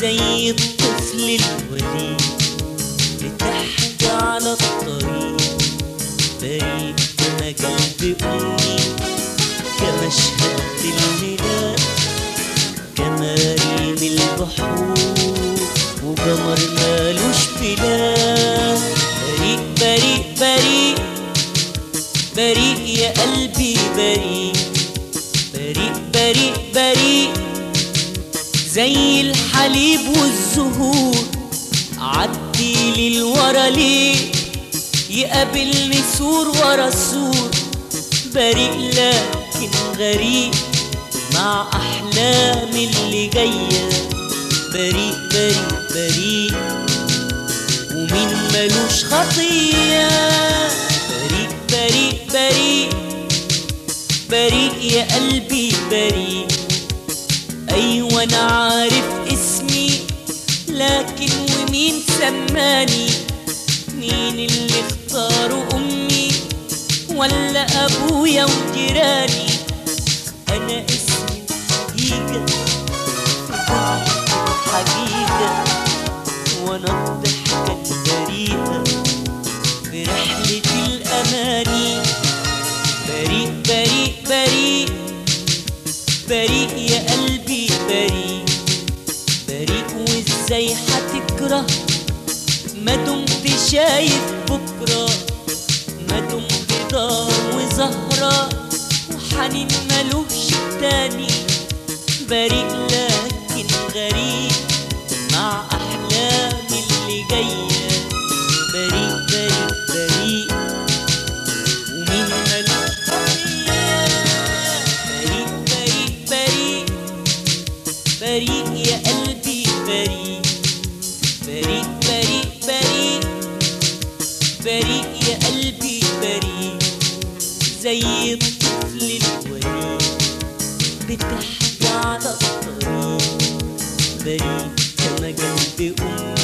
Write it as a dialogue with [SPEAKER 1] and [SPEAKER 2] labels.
[SPEAKER 1] زي الطفل الوليد بتحكي على الطريق، بريء كما قلب أمي، كمشهد الميلاد، كمارين البحور وقمر مالوش بلاد. بريء بريء بريء بريء يا قلبي بريء، بريء بريء بريء زي الحليب والزهور. عدي للورا ليه يقابلني سور ورا سور، بريء لكن غريب مع أحلامي اللي جاية. بريء بريء بريء ومين ملوش خطية. بريء بريء بريء بريء يا قلبي بريء. أيوة أنا عارف اسمي، لكن ومين سماني؟ مين اللي اختاروا أمي ولا أبويا وجيراني؟ أنا اسمي حقيقة حقيقة، وأنا الضحكة البريئة في رحلة الأماني. بريء بريء بريء بريء يا قلبي بريء، بريء وازاي هتكره ما دمت شايف بكرة، ما دمت دار وزهرة وحنين ملوش تاني. بريء لكن غريب مع أحلامي اللي جاية. بريء بريء بريء ومين ملوش خطية. بريء بريء بريء بريء يا قلبي بريء، بريء بريء بريء بريء يا قلبي بريء زي الطفل الوليد بتحكي على الطريق. بريء كما قلب أمي